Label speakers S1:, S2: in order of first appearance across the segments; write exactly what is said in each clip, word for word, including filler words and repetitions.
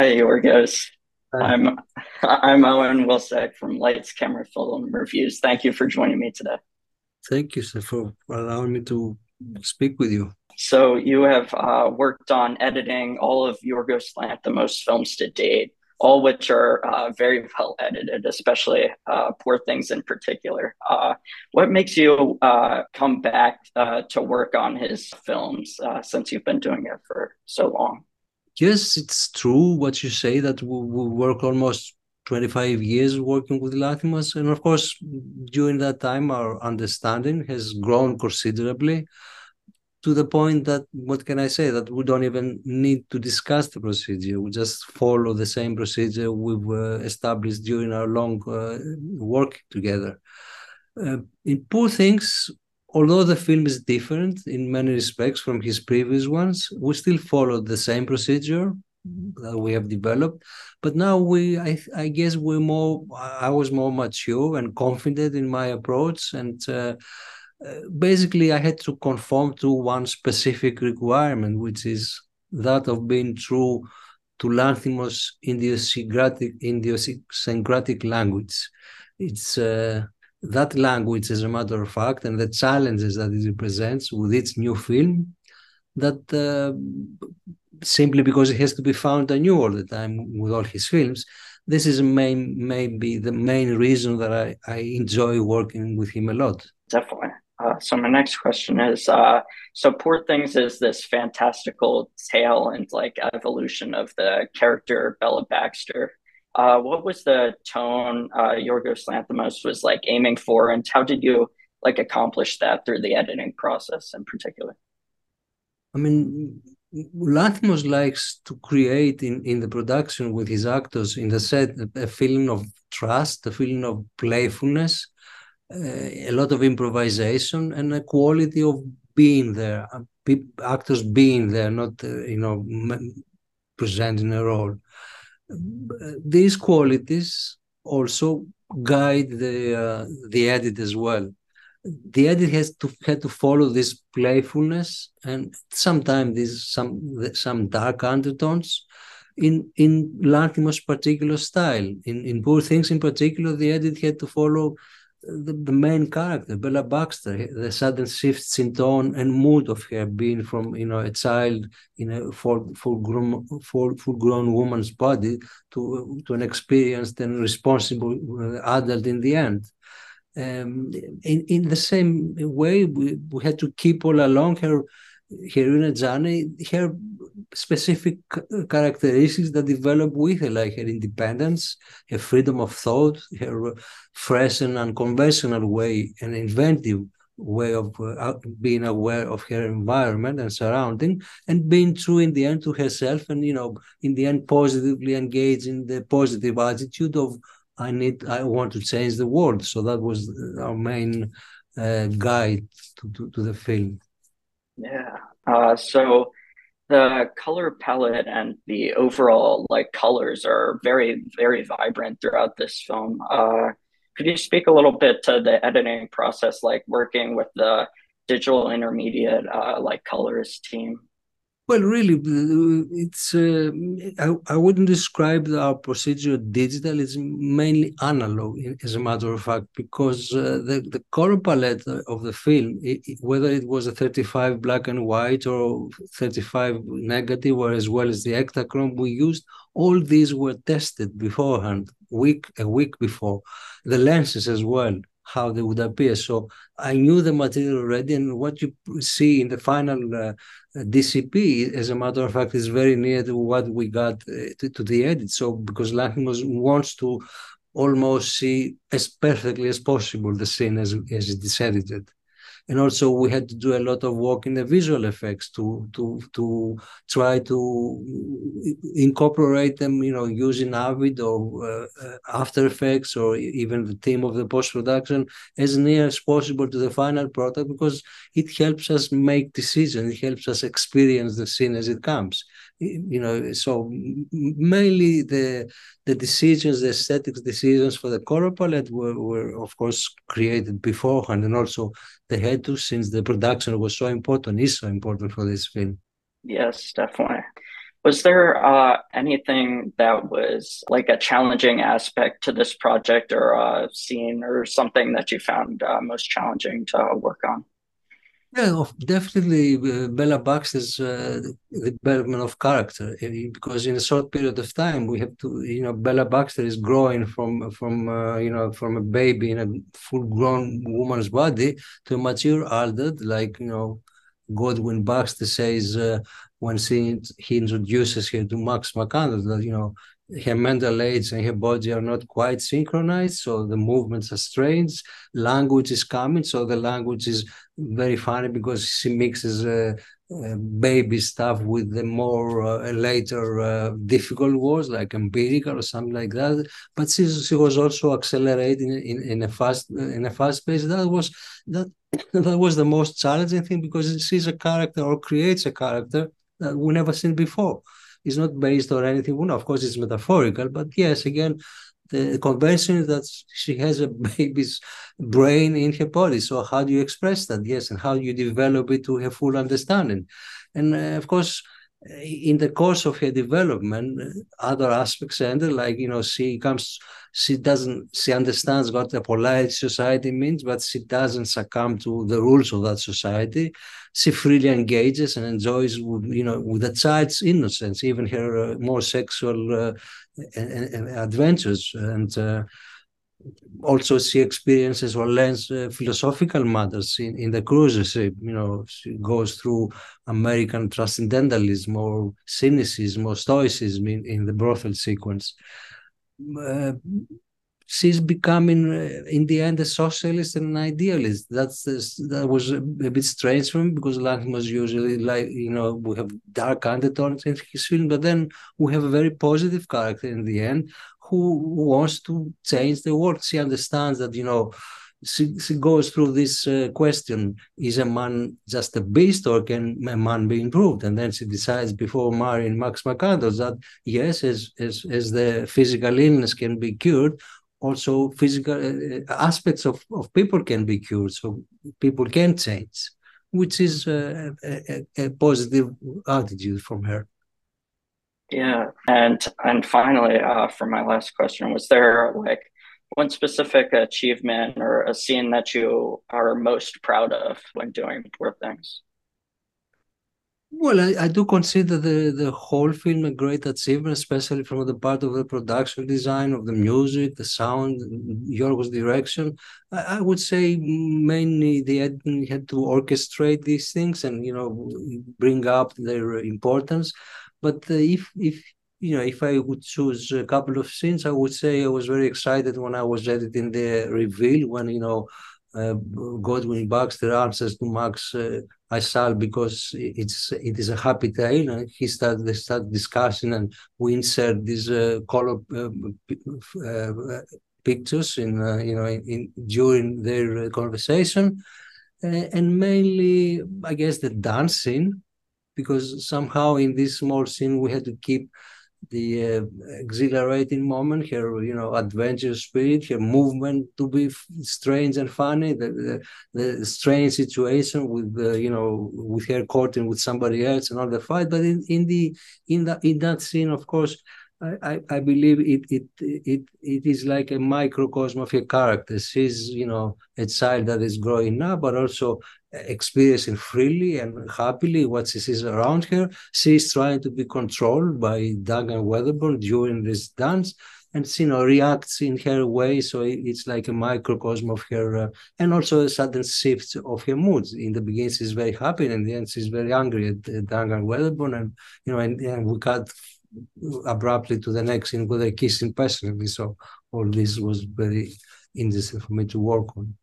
S1: Hey, Yorgos.
S2: Hi.
S1: I'm I'm Owen Wilsack from Lights Camera Film Reviews. Thank you for joining me today.
S2: Thank you, sir, for allowing me to speak with you.
S1: So you have uh, worked on editing all of Yorgos Lanthimos films to date, all which are uh, very well edited, especially uh, Poor Things in particular. Uh, what makes you uh, come back uh, to work on his films uh, since you've been doing it for so long?
S2: Yes, it's true what you say that we, we work almost twenty-five years working with Lathmas. And of course, during that time, our understanding has grown considerably to the point that, what can I say, that we don't even need to discuss the procedure. We just follow the same procedure we've uh, established during our long uh, work together. Uh, in Poor Things, although the film is different in many respects from his previous ones, we still follow the same procedure that we have developed. But now we, I, I guess, we're more. I was more mature and confident in my approach, and uh, uh, basically, I had to conform to one specific requirement, which is that of being true to Lanthimos' idiosyncratic, idiosyncratic language. It's uh, that language, as a matter of fact, and the challenges that it represents with its new film, that uh, simply because it has to be found anew all the time with all his films, this is main, maybe the main reason that I, I enjoy working with him a lot.
S1: Definitely. Uh, so my next question is, uh, so Poor Things is this fantastical tale and like evolution of the character Bella Baxter. Uh, what was the tone uh, Yorgos Lanthimos was like aiming for, and how did you like accomplish that through the editing process in particular?
S2: I mean, Lanthimos likes to create in, in the production with his actors in the set a, a feeling of trust, a feeling of playfulness, uh, a lot of improvisation, and a quality of being there, uh, pe- actors being there, not uh, you know m- presenting a role. These qualities also guide the uh, the edit as well. The edit has to had to follow this playfulness and sometimes these some some dark undertones in in Lanthimos' particular style. In in Poor Things in particular, the edit had to follow the, the main character, Bella Baxter, the sudden shifts in tone and mood of her being from you know a child in a full full grown full, full grown woman's body to to an experienced and responsible uh, adult in the end. Um, in in the same way, we, we had to keep all along her Herina Jani, her specific characteristics that develop with her, like her independence, her freedom of thought, her fresh and unconventional way, an inventive way of uh, being aware of her environment and surrounding, and being true in the end to herself, and you know, in the end, positively engage in the positive attitude of I need, I want to change the world. So that was our main uh, guide to, to, to the film.
S1: Yeah. Uh, so the color palette and the overall like colors are very, very vibrant throughout this film. Uh, could you speak a little bit to the editing process, like working with the digital intermediate uh, like colorist team?
S2: Well, really, it's uh, I, I wouldn't describe our procedure digital. It's mainly analog, as a matter of fact, because uh, the the color palette of the film, it, whether it was a thirty-five black and white or thirty-five negative, or as well as the Ektachrome we used, all these were tested beforehand, week a week before. The lenses as well, how they would appear. So I knew the material already, and what you see in the final. Uh, D C P, as a matter of fact, is very near to what we got uh, to, to the edit. So because Lanthimos wants to almost see as perfectly as possible the scene as, as it is edited. And also we had to do a lot of work in the visual effects to to to try to incorporate them, you know, using Avid or uh, uh, After Effects or even the team of the post production as near as possible to the final product, because it helps us make decisions, it helps us experience the scene as it comes. You know, so mainly the the decisions, the aesthetics decisions for the color palette were, were of course created beforehand, and also they had to, since the production was so important, is so important for this film.
S1: Yes, definitely. Was there uh, anything that was like a challenging aspect to this project or a scene or something that you found uh, most challenging to work on?
S2: Yeah, of- definitely uh, Bella Baxter's uh, development of character, uh, because in a short period of time we have to, you know, Bella Baxter is growing from from uh, you know from a baby in a full-grown woman's body to a mature adult, like you know, Godwin Baxter says uh, when she, he introduces her to Max McCandless that you know her mental age and her body are not quite synchronized, so the movements are strange. Language is coming, so the language is very funny because she mixes uh, uh, baby stuff with the more uh, later uh, difficult words like empirical or something like that. But she, she was also accelerating in, in a fast in a fast pace. That was that that was the most challenging thing because she's a character or creates a character that we never seen before. It's not based on anything. Well, of course, it's metaphorical, but yes, again, the convention is that she has a baby's brain in her body. So how do you express that? Yes, and how do you develop it to her full understanding? And uh, of course, in the course of her development, other aspects enter, like you know, she comes, she doesn't, she understands what a polite society means, but she doesn't succumb to the rules of that society. She freely engages and enjoys, you know, with a child's innocence, even her uh, more sexual uh, adventures, and uh, also she experiences or learns uh, philosophical matters in, in the cruise ship. You know, she goes through American transcendentalism or cynicism or stoicism in, in the brothel sequence. Uh, she's becoming, uh, in the end, a socialist and an idealist. That's that was a, a bit strange for me because Lanthimos usually, like you know, we have dark undertones in his film, but then we have a very positive character in the end who wants to change the world. She understands that you know. She, she goes through this uh, question: is a man just a beast, or can a man be improved? And then she decides, before marrying Max McCandless, that yes, as as as the physical illness can be cured, also physical uh, aspects of, of people can be cured, so people can change, which is uh, a, a, a positive attitude from her.
S1: Yeah, and and finally, uh, for my last question, was there like one specific achievement or a scene that you are most proud of when doing Poor Things?
S2: Well, I, I do consider the, the whole film a great achievement, especially from the part of the production design, of the music, the sound, Yorgos' direction. I, I would say mainly the editing had to orchestrate these things and, you know, bring up their importance. But uh, if, if, you know, if I would choose a couple of scenes, I would say I was very excited when I was editing the reveal, when, you know, uh, Godwin Baxter answers to Max uh, I shall, because it's it is a happy tale, and he start they start discussing, and we insert these uh, color uh, uh, pictures in uh, you know in, in during their conversation, uh, and mainly I guess the dance scene, because somehow in this small scene we had to keep the uh, exhilarating moment, her you know adventure spirit, her movement to be f- strange and funny, the, the, the strange situation with the you know with her courting with somebody else and all the fight. But in, in the in that in that scene, of course, I, I, I believe it, it it it is like a microcosm of her character. She's you know a child that is growing up, but also experiencing freely and happily what she sees around her. She's trying to be controlled by Duncan Weatherburn during this dance, and she, you know, reacts in her way. So it's like a microcosm of her, uh, and also a sudden shift of her moods. In the beginning, she's very happy, and in the end, she's very angry at uh, Duncan Weatherburn, and you know, and, and we cut abruptly to the next scene where they're kissing passionately. So all this was very interesting for me to work on.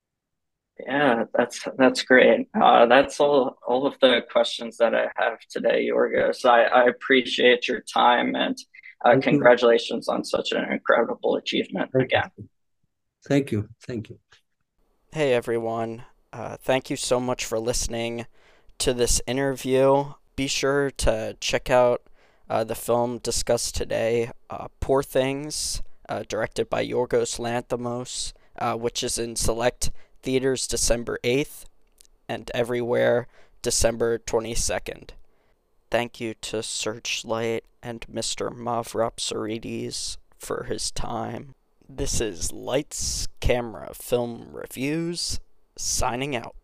S1: Yeah, that's that's great. Uh, that's all all of the questions that I have today, Yorgos. I, I appreciate your time and uh,
S2: Thank you.
S1: congratulations on such an incredible achievement
S2: Thank
S1: again.
S2: you. Thank you. Thank you.
S3: Hey everyone, uh, thank you so much for listening to this interview. Be sure to check out uh, the film discussed today, uh, Poor Things, uh, directed by Yorgos Lanthimos, uh, which is in select theaters December eighth and everywhere December twenty-second. thank you to Searchlight and Mister Mavrop Sarides for his time. This is Lights, Camera, Film Reviews, signing out.